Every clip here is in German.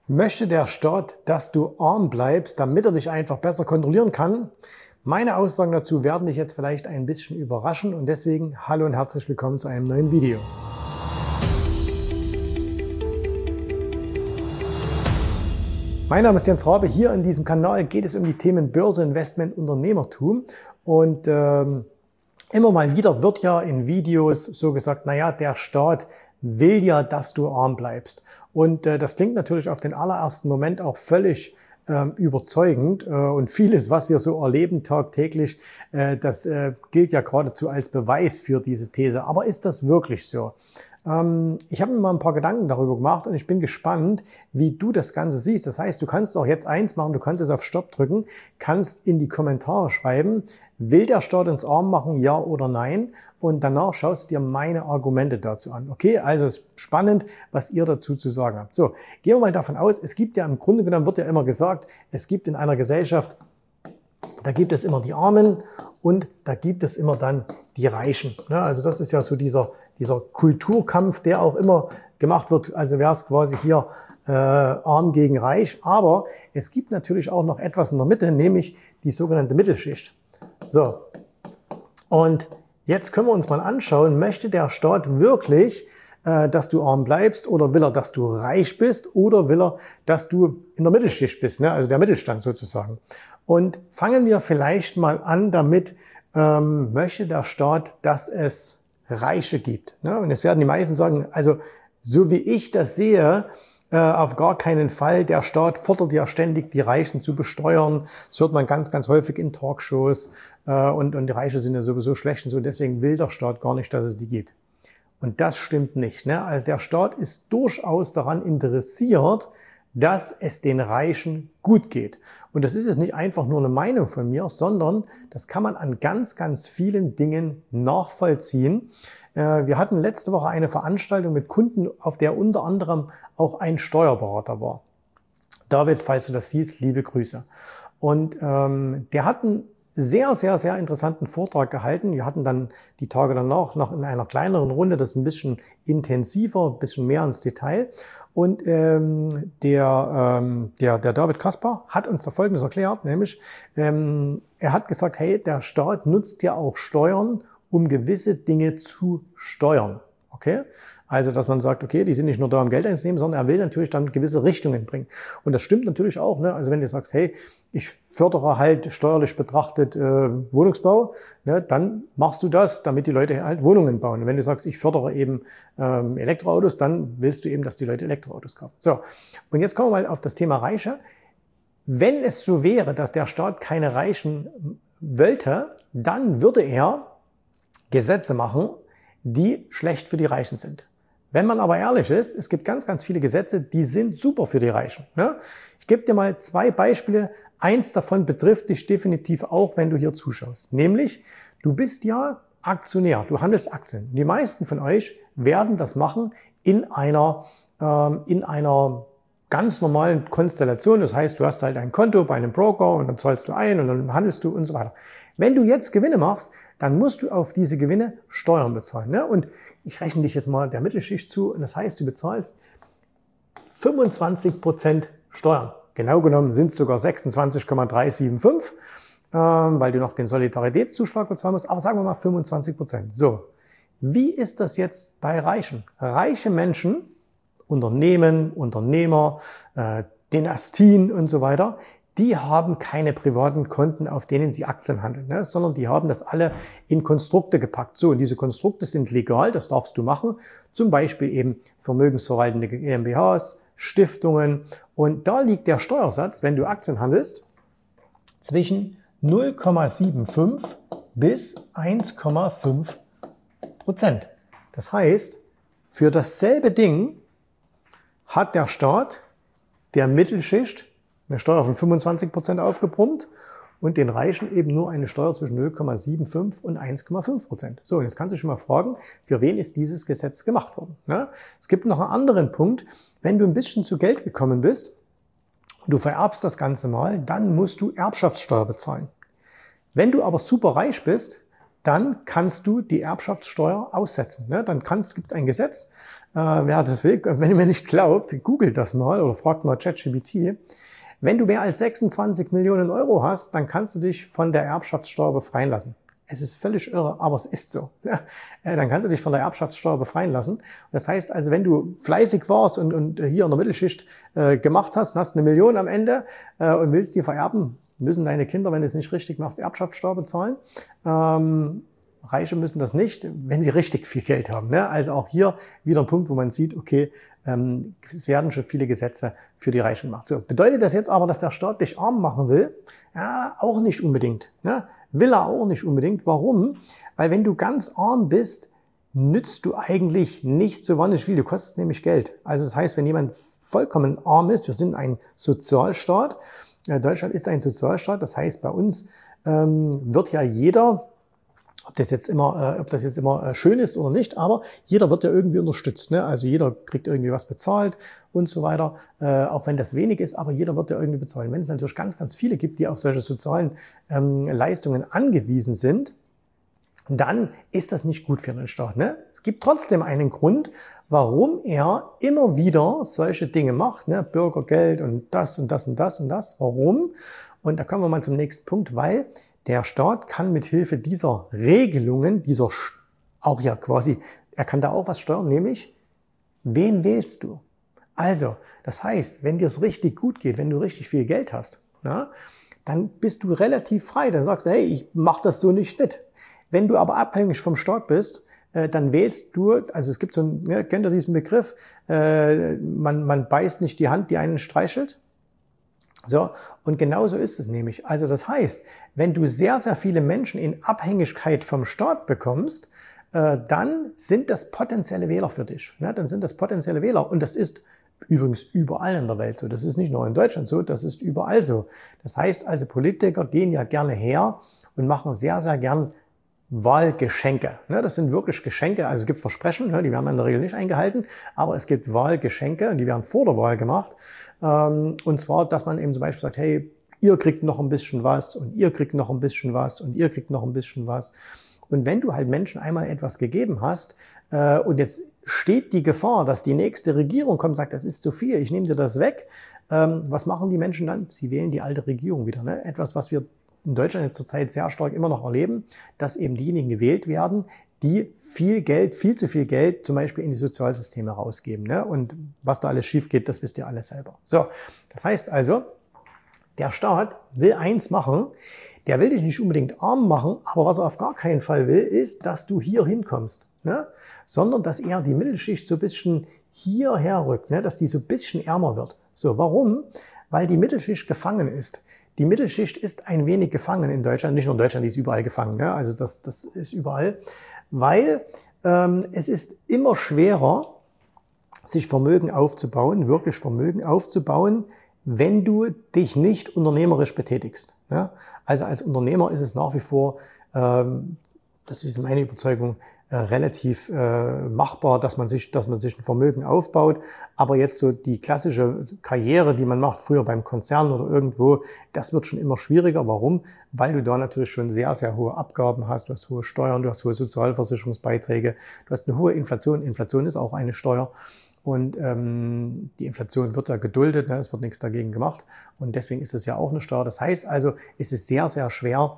Möchte der Staat, dass du arm bleibst, damit er dich einfach besser kontrollieren kann? Meine Aussagen dazu werden dich jetzt vielleicht ein bisschen überraschen und deswegen hallo und herzlich willkommen zu einem neuen Video. Mein Name ist Jens Rabe. Hier in diesem Kanal geht es um die Themen Börse, Investment, Unternehmertum und immer mal wieder wird ja in Videos so gesagt, naja, der Staat will ja, dass du arm bleibst. Und das klingt natürlich auf den allerersten Moment auch völlig überzeugend. Und vieles, was wir so erleben tagtäglich, das gilt ja geradezu als Beweis für diese These. Aber ist das wirklich so? Ich habe mir mal ein paar Gedanken darüber gemacht und ich bin gespannt, wie du das Ganze siehst. Das heißt, du kannst auch jetzt eins machen, du kannst es auf Stopp drücken, kannst in die Kommentare schreiben, will der Staat uns arm machen, ja oder nein? Und danach schaust du dir meine Argumente dazu an. Okay, also ist spannend, was ihr dazu zu sagen habt. So, gehen wir mal davon aus, es gibt ja im Grunde genommen, wird ja immer gesagt, es gibt in einer Gesellschaft, da gibt es immer die Armen und da gibt es immer dann die Reichen. Ja, also das ist ja so dieser Kulturkampf, der auch immer gemacht wird, also wäre es quasi hier arm gegen reich. Aber es gibt natürlich auch noch etwas in der Mitte, nämlich die sogenannte Mittelschicht. So, und jetzt können wir uns mal anschauen, möchte der Staat wirklich, dass du arm bleibst oder will er, dass du reich bist oder will er, dass du in der Mittelschicht bist, ne? Also der Mittelstand sozusagen. Und fangen wir vielleicht mal an damit, möchte der Staat, dass es Reiche gibt. Ne? Und jetzt werden die meisten sagen, also so wie ich das sehe, auf gar keinen Fall. Der Staat fordert ja ständig, die Reichen zu besteuern. Das hört man ganz, ganz häufig in Talkshows. Und die Reichen sind ja sowieso schlecht und so. Deswegen will der Staat gar nicht, dass es die gibt. Und das stimmt nicht. Ne? Also der Staat ist durchaus daran interessiert, dass es den Reichen gut geht. Und das ist jetzt nicht einfach nur eine Meinung von mir, sondern das kann man an ganz, ganz vielen Dingen nachvollziehen. Wir hatten letzte Woche eine Veranstaltung mit Kunden, auf der unter anderem auch ein Steuerberater war. David, falls du das siehst, liebe Grüße. Und der hat einen sehr, sehr, sehr interessanten Vortrag gehalten. Wir hatten dann die Tage danach noch in einer kleineren Runde das ein bisschen intensiver, ein bisschen mehr ins Detail. Und der David Kaspar hat uns da Folgendes erklärt, nämlich er hat gesagt, hey, der Staat nutzt ja auch Steuern, um gewisse Dinge zu steuern. Okay? Also, dass man sagt, okay, die sind nicht nur da, um Geld einzunehmen, sondern er will natürlich dann gewisse Richtungen bringen. Und das stimmt natürlich auch, ne? Also wenn du sagst, hey, ich fördere halt steuerlich betrachtet Wohnungsbau, ne, dann machst du das, damit die Leute halt Wohnungen bauen. Und wenn du sagst, ich fördere eben Elektroautos, dann willst du eben, dass die Leute Elektroautos kaufen. So, und jetzt kommen wir mal auf das Thema Reiche. Wenn es so wäre, dass der Staat keine Reichen wollte, dann würde er Gesetze machen, die schlecht für die Reichen sind. Wenn man aber ehrlich ist, es gibt ganz, ganz viele Gesetze, die sind super für die Reichen. Ne? Ich gebe dir mal zwei Beispiele. Eins davon betrifft dich definitiv auch, wenn du hier zuschaust. Nämlich, du bist ja Aktionär, du handelst Aktien. Die meisten von euch werden das machen in einer ganz normalen Konstellation. Das heißt, du hast halt ein Konto bei einem Broker und dann zahlst du ein und dann handelst du und so weiter. Wenn du jetzt Gewinne machst, dann musst du auf diese Gewinne Steuern bezahlen. Ne? Und ich rechne dich jetzt mal der Mittelschicht zu. Und das heißt, du bezahlst 25% Steuern. Genau genommen sind es sogar 26,375, weil du noch den Solidaritätszuschlag bezahlen musst. Aber sagen wir mal 25%. So, wie ist das jetzt bei Reichen? Reiche Menschen, Unternehmen, Unternehmer, Dynastien und so weiter, die haben keine privaten Konten, auf denen sie Aktien handeln, ne? Sondern die haben das alle in Konstrukte gepackt. So, und diese Konstrukte sind legal, das darfst du machen. Zum Beispiel eben vermögensverwaltende GmbHs, Stiftungen. Und da liegt der Steuersatz, wenn du Aktien handelst, zwischen 0,75 bis 1,5%. Das heißt, für dasselbe Ding hat der Staat der Mittelschicht eine Steuer von 25% aufgebrummt und den Reichen eben nur eine Steuer zwischen 0,75 und 1,5%. So, und jetzt kannst du schon mal fragen, für wen ist dieses Gesetz gemacht worden? Ne? Es gibt noch einen anderen Punkt. Wenn du ein bisschen zu Geld gekommen bist und du vererbst das Ganze mal, dann musst du Erbschaftssteuer bezahlen. Wenn du aber super reich bist, dann kannst du die Erbschaftssteuer aussetzen. Ne? Dann gibt es ein Gesetz, wer das will, wenn ihr mir nicht glaubt, googelt das mal oder fragt mal ChatGPT. Wenn du mehr als 26 Millionen Euro hast, dann kannst du dich von der Erbschaftssteuer befreien lassen. Es ist völlig irre, aber es ist so. Ja, dann kannst du dich von der Erbschaftssteuer befreien lassen. Und das heißt also, wenn du fleißig warst und hier in der Mittelschicht gemacht hast und hast 1 Million am Ende und willst die vererben, müssen deine Kinder, wenn du es nicht richtig machst, Erbschaftssteuer bezahlen. Reiche müssen das nicht, wenn sie richtig viel Geld haben. Ne? Also auch hier wieder ein Punkt, wo man sieht, okay, es werden schon viele Gesetze für die Reichen gemacht. So, bedeutet das jetzt aber, dass der Staat dich arm machen will? Ja, auch nicht unbedingt. Ne? Will er auch nicht unbedingt. Warum? Weil wenn du ganz arm bist, nützt du eigentlich nicht so wahnsinnig viel. Du kostest nämlich Geld. Also das heißt, wenn jemand vollkommen arm ist, wir sind ein Sozialstaat, Deutschland ist ein Sozialstaat, das heißt, bei uns wird ja jeder, ob das jetzt immer schön ist oder nicht, aber jeder wird ja irgendwie unterstützt. Ne? Also jeder kriegt irgendwie was bezahlt und so weiter, auch wenn das wenig ist, aber jeder wird ja irgendwie bezahlen. Wenn es natürlich ganz, ganz viele gibt, die auf solche sozialen Leistungen angewiesen sind, dann ist das nicht gut für den Staat. Ne? Es gibt trotzdem einen Grund, warum er immer wieder solche Dinge macht, ne? Bürgergeld und das und das und das und das. Warum? Und da kommen wir mal zum nächsten Punkt, weil der Staat kann mit Hilfe dieser Regelungen, auch ja quasi, er kann da auch was steuern, nämlich, wen wählst du? Also, das heißt, wenn dir es richtig gut geht, wenn du richtig viel Geld hast, na, dann bist du relativ frei. Dann sagst du, hey, ich mache das so nicht mit. Wenn du aber abhängig vom Staat bist, dann wählst du, also es gibt so einen, ja, kennt ihr diesen Begriff, man beißt nicht die Hand, die einen streichelt. So, und genauso ist es nämlich. Also das heißt, wenn du sehr, sehr viele Menschen in Abhängigkeit vom Staat bekommst, dann sind das potenzielle Wähler für dich. Ne? Dann sind das potenzielle Wähler. Und das ist übrigens überall in der Welt so. Das ist nicht nur in Deutschland so, das ist überall so. Das heißt also, Politiker gehen ja gerne her und machen sehr, sehr gern Wahlgeschenke. Das sind wirklich Geschenke, also es gibt Versprechen, die werden in der Regel nicht eingehalten, aber es gibt Wahlgeschenke und die werden vor der Wahl gemacht. Und zwar, dass man eben zum Beispiel sagt, hey, ihr kriegt noch ein bisschen was und ihr kriegt noch ein bisschen was und ihr kriegt noch ein bisschen was. Und wenn du halt Menschen einmal etwas gegeben hast und jetzt steht die Gefahr, dass die nächste Regierung kommt und sagt, das ist zu viel, ich nehme dir das weg, was machen die Menschen dann? Sie wählen die alte Regierung wieder. Ne? Etwas, was wir in Deutschland jetzt zurzeit sehr stark immer noch erleben, dass eben diejenigen gewählt werden, die viel Geld, viel zu viel Geld zum Beispiel in die Sozialsysteme rausgeben. Ne? Und was da alles schief geht, das wisst ihr alle selber. So, das heißt also, der Staat will eins machen, der will dich nicht unbedingt arm machen, aber was er auf gar keinen Fall will, ist, dass du hier hinkommst. Ne? Sondern dass er die Mittelschicht so ein bisschen hierher rückt, ne? Dass die so ein bisschen ärmer wird. So, warum? Weil die Mittelschicht gefangen ist. Die Mittelschicht ist ein wenig gefangen in Deutschland, nicht nur in Deutschland, die ist überall gefangen. Ne? Also das ist überall, weil es ist immer schwerer, sich Vermögen aufzubauen, wirklich Vermögen aufzubauen, wenn du dich nicht unternehmerisch betätigst. Ne? Also als Unternehmer ist es nach wie vor, das ist meine Überzeugung, relativ machbar, dass man sich ein Vermögen aufbaut. Aber jetzt so die klassische Karriere, die man macht, früher beim Konzern oder irgendwo, das wird schon immer schwieriger. Warum? Weil du da natürlich schon sehr, sehr hohe Abgaben hast, du hast hohe Steuern, du hast hohe Sozialversicherungsbeiträge, du hast eine hohe Inflation. Inflation ist auch eine Steuer. Und die Inflation wird ja geduldet, ne? Es wird nichts dagegen gemacht. Und deswegen ist es ja auch eine Steuer. Das heißt also, es ist sehr, sehr schwer,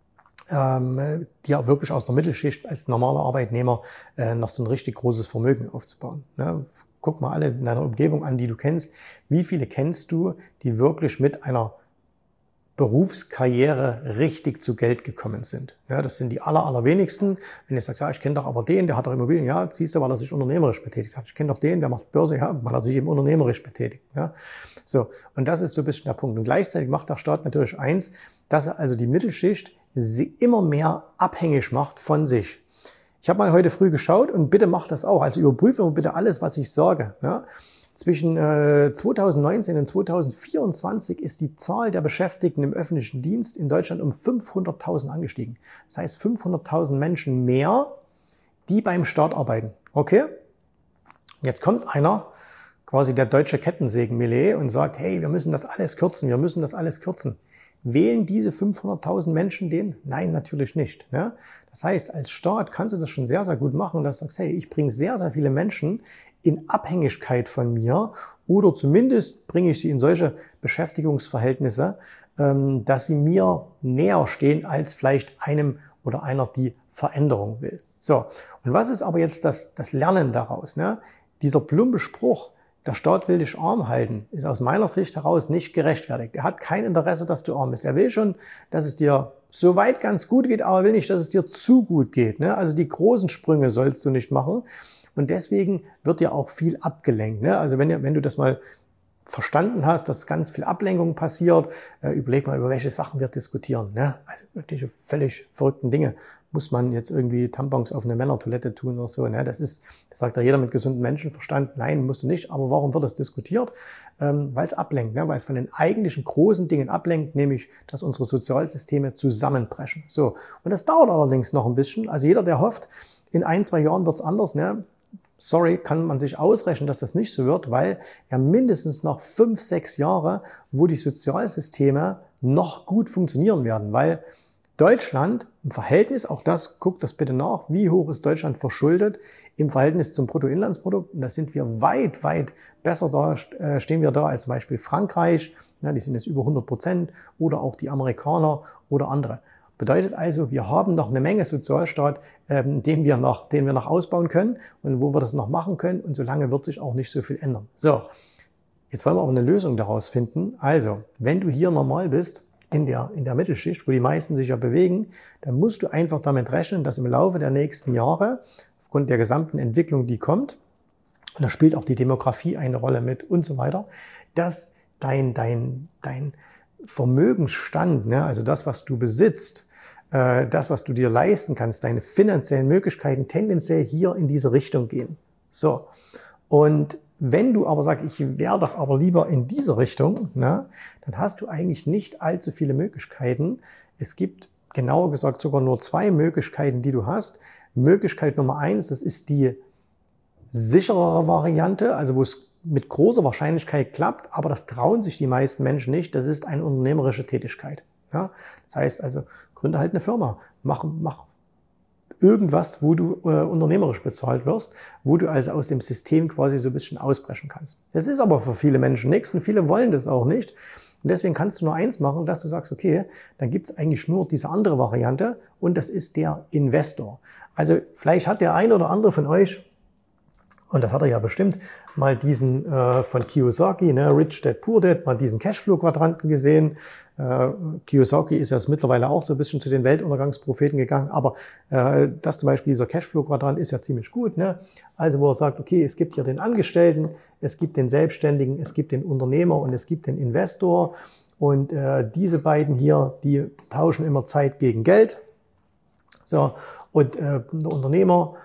dir wirklich aus der Mittelschicht als normaler Arbeitnehmer noch so ein richtig großes Vermögen aufzubauen. Ne? Guck mal alle in deiner Umgebung an, die du kennst. Wie viele kennst du, die wirklich mit einer Berufskarriere richtig zu Geld gekommen sind? Ja, das sind die allerwenigsten. Wenn du sagst, ja, ich kenne doch aber den, der hat doch Immobilien. Ja, siehst du, weil er sich unternehmerisch betätigt hat. Ich kenne doch den, der macht Börse, ja, weil er sich eben unternehmerisch betätigt. Ja, so. Und das ist so ein bisschen der Punkt. Und gleichzeitig macht der Staat natürlich eins, dass er also die Mittelschicht sie immer mehr abhängig macht von sich. Ich habe mal heute früh geschaut und bitte macht das auch. Also überprüfe bitte alles, was ich sage. Ja? Zwischen 2019 und 2024 ist die Zahl der Beschäftigten im öffentlichen Dienst in Deutschland um 500.000 angestiegen. Das heißt 500.000 Menschen mehr, die beim Staat arbeiten. Okay? Jetzt kommt einer, quasi der deutsche Kettensägen-Millet, und sagt, hey, wir müssen das alles kürzen, wir müssen das alles kürzen. Wählen diese 500.000 Menschen den? Nein, natürlich nicht. Ne? Das heißt, als Staat kannst du das schon sehr, sehr gut machen, dass du sagst, hey, ich bringe sehr, sehr viele Menschen in Abhängigkeit von mir oder zumindest bringe ich sie in solche Beschäftigungsverhältnisse, dass sie mir näher stehen als vielleicht einem oder einer, die Veränderung will. So, und was ist aber jetzt das Lernen daraus? Ne? Dieser plumpe Spruch, der Staat will dich arm halten, ist aus meiner Sicht heraus nicht gerechtfertigt. Er hat kein Interesse, dass du arm bist. Er will schon, dass es dir so weit ganz gut geht, aber er will nicht, dass es dir zu gut geht. Ne? Also die großen Sprünge sollst du nicht machen. Und deswegen wird dir auch viel abgelenkt. Ne? Also wenn du das mal verstanden hast, dass ganz viel Ablenkung passiert, überleg mal, über welche Sachen wir diskutieren. Ne? Also wirklich völlig verrückten Dinge. Muss man jetzt irgendwie Tampons auf eine Männertoilette tun oder so? Ne? Das sagt ja jeder mit gesundem Menschenverstand. Nein, musst du nicht. Aber warum wird das diskutiert? Weil es ablenkt, ne? Weil es von den eigentlichen großen Dingen ablenkt, nämlich, dass unsere Sozialsysteme zusammenbrechen. So. Und das dauert allerdings noch ein bisschen. Also jeder, der hofft, in 1, 2 Jahren wird's anders, ne? Sorry, kann man sich ausrechnen, dass das nicht so wird, weil ja mindestens noch 5, 6 Jahre, wo die Sozialsysteme noch gut funktionieren werden, weil Deutschland im Verhältnis, auch das, guckt das bitte nach, wie hoch ist Deutschland verschuldet im Verhältnis zum Bruttoinlandsprodukt? Und da sind wir weit, weit besser da, stehen wir da als zum Beispiel Frankreich, ja, die sind jetzt über 100%, oder auch die Amerikaner oder andere. Bedeutet also, wir haben noch eine Menge Sozialstaat, den wir noch ausbauen können und wo wir das noch machen können. Und solange wird sich auch nicht so viel ändern. So, jetzt wollen wir aber eine Lösung daraus finden. Also, wenn du hier normal bist, in der Mittelschicht, wo die meisten sich ja bewegen, dann musst du einfach damit rechnen, dass im Laufe der nächsten Jahre, aufgrund der gesamten Entwicklung, die kommt, und da spielt auch die Demografie eine Rolle mit und so weiter, dass dein Vermögensstand, ne, also das, was du besitzt, das, was du dir leisten kannst, deine finanziellen Möglichkeiten tendenziell hier in diese Richtung gehen. So. Und wenn du aber sagst, ich wäre doch aber lieber in diese Richtung, ne, dann hast du eigentlich nicht allzu viele Möglichkeiten. Es gibt, genauer gesagt, sogar nur 2 Möglichkeiten, die du hast. Möglichkeit Nummer 1, das ist die sicherere Variante, also wo es mit großer Wahrscheinlichkeit klappt, aber das trauen sich die meisten Menschen nicht. Das ist eine unternehmerische Tätigkeit. Ja? Das heißt also, gründe halt eine Firma, mach irgendwas, wo du unternehmerisch bezahlt wirst, wo du also aus dem System quasi so ein bisschen ausbrechen kannst. Das ist aber für viele Menschen nichts und viele wollen das auch nicht. Und deswegen kannst du nur eins machen, dass du sagst, okay, dann gibt es eigentlich nur diese andere Variante und das ist der Investor. Also vielleicht hat der eine oder andere von euch, und das hat er ja bestimmt, mal diesen von Kiyosaki, ne, Rich Dad Poor Dad, mal diesen Cashflow-Quadranten gesehen. Kiyosaki ist jetzt mittlerweile auch so ein bisschen zu den Weltuntergangspropheten gegangen, aber das zum Beispiel, dieser Cashflow-Quadrant ist ja ziemlich gut. Ne? Also wo er sagt, okay, es gibt hier den Angestellten, es gibt den Selbstständigen, es gibt den Unternehmer und es gibt den Investor. Und diese beiden hier, die tauschen immer Zeit gegen Geld. So, und der Unternehmer,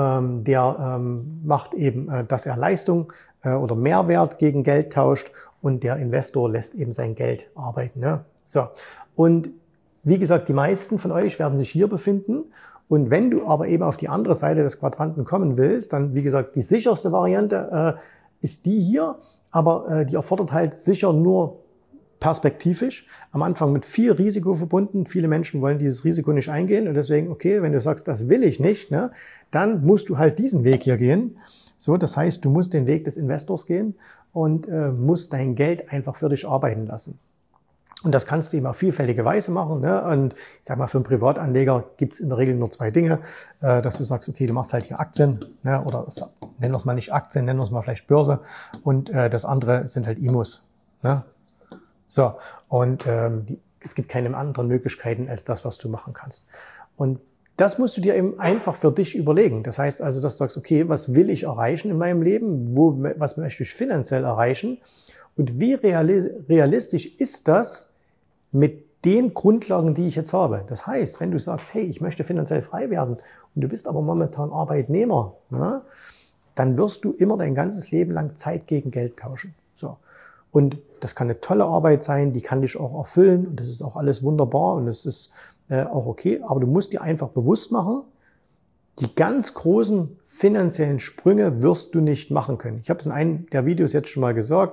der macht eben, dass er Leistung oder Mehrwert gegen Geld tauscht und der Investor lässt eben sein Geld arbeiten. Ne? So. Und wie gesagt, die meisten von euch werden sich hier befinden. Und wenn du aber eben auf die andere Seite des Quadranten kommen willst, dann, wie gesagt, die sicherste Variante ist die hier, aber die erfordert halt sicher nur perspektivisch, am Anfang mit viel Risiko verbunden. Viele Menschen wollen dieses Risiko nicht eingehen und deswegen, okay, wenn du sagst, das will ich nicht, ne, dann musst du halt diesen Weg hier gehen. So, das heißt, du musst den Weg des Investors gehen und musst dein Geld einfach für dich arbeiten lassen. Und das kannst du eben auf vielfältige Weise machen. Ne? Und ich sag mal, für einen Privatanleger gibt es in der Regel nur 2 Dinge, dass du sagst, okay, du machst halt hier Aktien, ne? Oder nennen wir es mal nicht Aktien, nennen wir es mal vielleicht Börse. Und das andere sind halt IMOs. Ne? So, und es gibt keine anderen Möglichkeiten als das, was du machen kannst. Und das musst du dir eben einfach für dich überlegen. Das heißt also, dass du sagst, okay, was will ich erreichen in meinem Leben? Was möchte ich finanziell erreichen? Und wie realistisch ist das mit den Grundlagen, die ich jetzt habe? Das heißt, wenn du sagst, hey, ich möchte finanziell frei werden und du bist aber momentan Arbeitnehmer, ne, dann wirst du immer dein ganzes Leben lang Zeit gegen Geld tauschen. So. Und das kann eine tolle Arbeit sein, die kann dich auch erfüllen und das ist auch alles wunderbar und das ist auch okay. Aber du musst dir einfach bewusst machen, die ganz großen finanziellen Sprünge wirst du nicht machen können. Ich habe es in einem der Videos jetzt schon mal gesagt.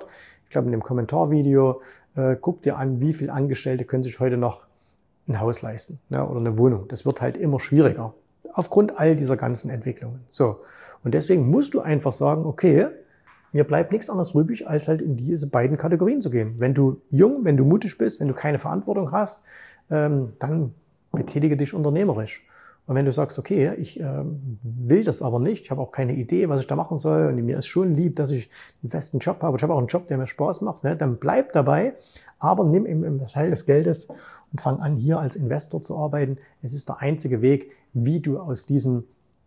ich glaube in dem Kommentarvideo, guck dir an, wie viele Angestellte können sich heute noch ein Haus leisten, ne, oder eine Wohnung. Das wird halt immer schwieriger aufgrund all dieser ganzen Entwicklungen. So. Und deswegen musst du einfach sagen, okay, mir bleibt nichts anderes übrig, als halt in diese beiden Kategorien zu gehen. Wenn du jung, wenn du mutig bist, wenn du keine Verantwortung hast, dann betätige dich unternehmerisch. Und wenn du sagst, okay, ich will das aber nicht, ich habe auch keine Idee, was ich da machen soll, und mir ist schon lieb, dass ich einen festen Job habe, ich habe auch einen Job, der mir Spaß macht, ne, dann bleib dabei, aber nimm einen Teil des Geldes und fang an, hier als Investor zu arbeiten. Es ist der einzige Weg, wie du aus diesem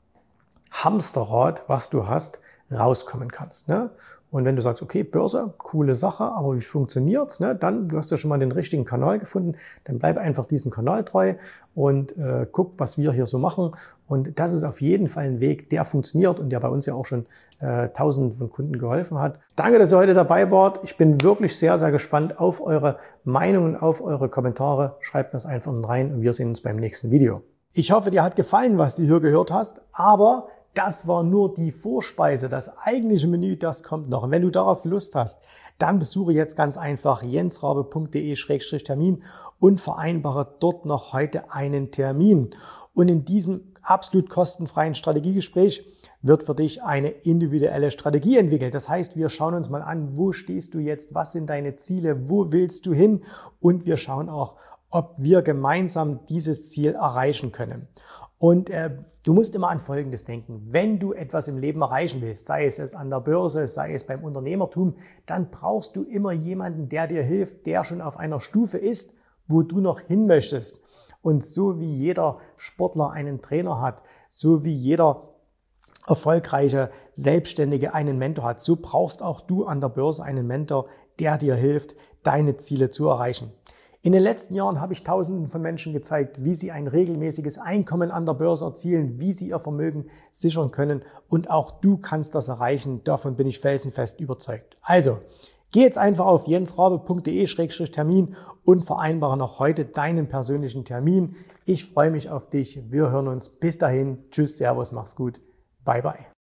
Hamsterrad, was du hast, rauskommen kannst. Ne? Und wenn du sagst, okay, Börse, coole Sache, aber wie funktioniert's? Ne? Dann, du hast ja schon mal den richtigen Kanal gefunden, dann bleib einfach diesem Kanal treu und guck, was wir hier so machen. Und das ist auf jeden Fall ein Weg, der funktioniert und der bei uns ja auch schon Tausenden von Kunden geholfen hat. Danke, dass ihr heute dabei wart. Ich bin wirklich sehr, sehr gespannt auf eure Meinungen, auf eure Kommentare. Schreibt mir das einfach rein und wir sehen uns beim nächsten Video. Ich hoffe, dir hat gefallen, was du hier gehört hast, aber das war nur die Vorspeise. Das eigentliche Menü, das kommt noch. Und wenn du darauf Lust hast, dann besuche jetzt ganz einfach jensrabe.de/termin und vereinbare dort noch heute einen Termin. Und in diesem absolut kostenfreien Strategiegespräch wird für dich eine individuelle Strategie entwickelt. Das heißt, wir schauen uns mal an, wo stehst du jetzt, was sind deine Ziele, wo willst du hin? Und wir schauen auch, ob wir gemeinsam dieses Ziel erreichen können. Und du musst immer an Folgendes denken. Wenn du etwas im Leben erreichen willst, sei es an der Börse, sei es beim Unternehmertum, dann brauchst du immer jemanden, der dir hilft, der schon auf einer Stufe ist, wo du noch hin möchtest. Und so wie jeder Sportler einen Trainer hat, so wie jeder erfolgreiche Selbstständige einen Mentor hat, so brauchst auch du an der Börse einen Mentor, der dir hilft, deine Ziele zu erreichen. In den letzten Jahren habe ich Tausenden von Menschen gezeigt, wie sie ein regelmäßiges Einkommen an der Börse erzielen, wie sie ihr Vermögen sichern können. Und auch du kannst das erreichen. Davon bin ich felsenfest überzeugt. Also, geh jetzt einfach auf jensrabe.de/termin und vereinbare noch heute deinen persönlichen Termin. Ich freue mich auf dich. Wir hören uns. Bis dahin. Tschüss, Servus, mach's gut. Bye, bye.